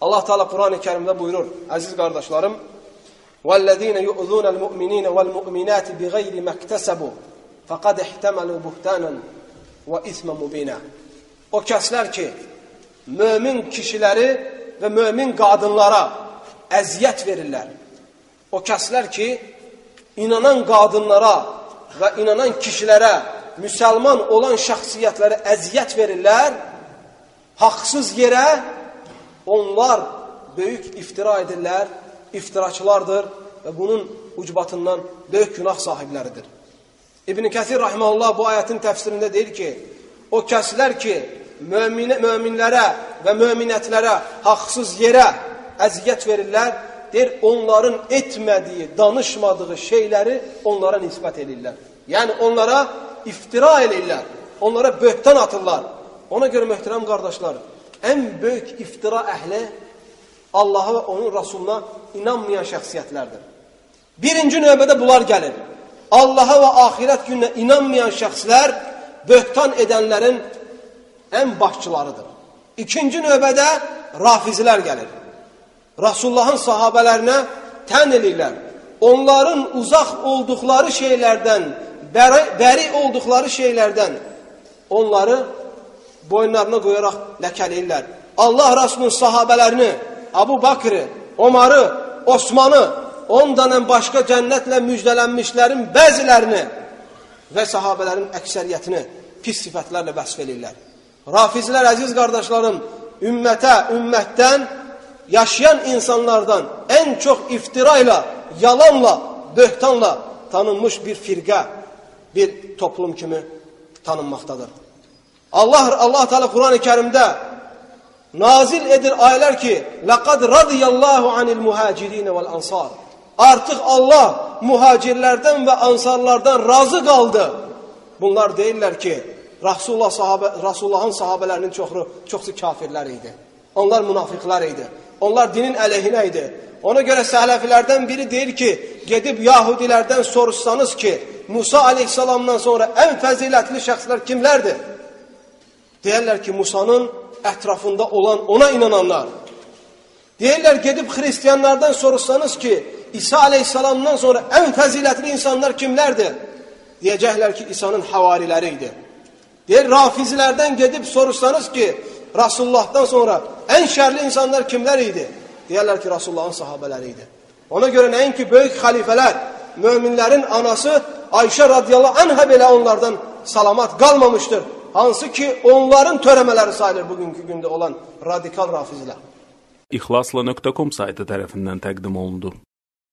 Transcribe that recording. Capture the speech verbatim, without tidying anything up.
Allah Teala Kur'an-ı Kerim'de buyurur, aziz kardeşlerim, وَالَّذ۪ينَ يُؤْذُونَ الْمُؤْمِن۪ينَ وَالْمُؤْمِنَاتِ بِغَيْرِ مَكْتَسَبُوا فَقَدْ اِحْتَمَلُوا بُهْتَانًا وَاِثْمَ مُب۪ينًا. O kəslər ki, mömin kişiləri və mömin qadınlara əziyyət verirlər. O kəslər ki, inanan qadınlara və inanan kişilərə, müsəlman olan şəxsiyyətlərə əziyyət verirlər, haqsız yerə onlar böyük iftira edirlər, iftiraçılardır və bunun ucbatından böyük günah sahibləridir. İbn Kəsir rahimehullah bu ayətin təfsirində deyir ki, o kəslər ki, mömin, möminlərə və möminətlərə haqsız yerə əziyyət verirlər, deyir, onların etmədiyi, danışmadığı şeyləri onlara nisbət edirlər. Yəni onlara iftira edirlər, onlara böhtan atırlar. Ona görə möhtərəm qardaşlar, ən böyük iftira əhli Allaha və onun Rasuluna inanmayan şəxsiyyətlərdir. Birinci növbədə bunlar gəlir. Allaha və axirət gününə inanmayan şəxslər böhtan edənlərin ən başçılarıdır. İkinci növbədə rafizilər gəlir. Rasulullahın sahabələrinə tən eləyirlər. Onların uzaq olduqları şeylərdən, bəri, bəri olduqları şeylərdən onları boyunlarına qoyaraq ləkələyirlər. Allah Rasulunun sahabələrini, Abu Bakrı, Omarı, Osmanı, ondan başqa cənnətlə müjdələnmişlərin bəzilərini və sahabələrin əksəriyyətini pis sifətlərlə vəsf edirlər. Rafizlər, əziz qardaşlarım, ümmətə, ümmətdən, yaşayan insanlardan ən çox iftira ilə, yalanla, böhtanla tanınmış bir firqə, bir toplum kimi tanınmaqdadır. Allah, Allah Teala Kur'an-ı Kerim'de nazil edir ayələr ki, لَقَدْ رَضِيَ اللّٰهُ عَنِ الْمُهَاجِرِينَ وَالْأَنْصَارِ. Artıq Allah muhacirlərdən və ansarlardan razı qaldı. Bunlar deyirlər ki, Rasulullah sahabe, Rasulullahın sahabelərinin çoxu, çoxsu kafirlər idi. Onlar münafiqlər idi. Onlar dinin əleyhinə idi. Ona görə sələfilərdən biri deyir ki, gedib Yahudilərdən soruşsanız ki, Musa aleyhissalamdan sonra ən fəzilətli şəxslər kimlərdir? Deyirlər ki, Musa'nın ətrafında olan ona inananlar. Deyirlər, gedib xristiyanlardan soruşsanız ki, İsa aleyhissalamdan sonra ən fəzilətli insanlar kimlərdir? Deyəcəklər ki, İsa'nın havariləri idi. Deyir, rafizilərdən gedib soruşsanız ki, Rasulullahdan sonra ən şərli insanlar kimlər idi? Deyirlər ki, Rasulullahın sahabələri idi. Ona görə nəinki böyük xəlifələr, möminlərin anası Ayşə radiyallahu anhə belə onlardan salamat qalmamışdır. Hansı ki, onların törəmələri sayılır bugünkü gündə olan radikal rafizlər. İxlasla nöqtə com saytı tərəfindən təqdim olundu.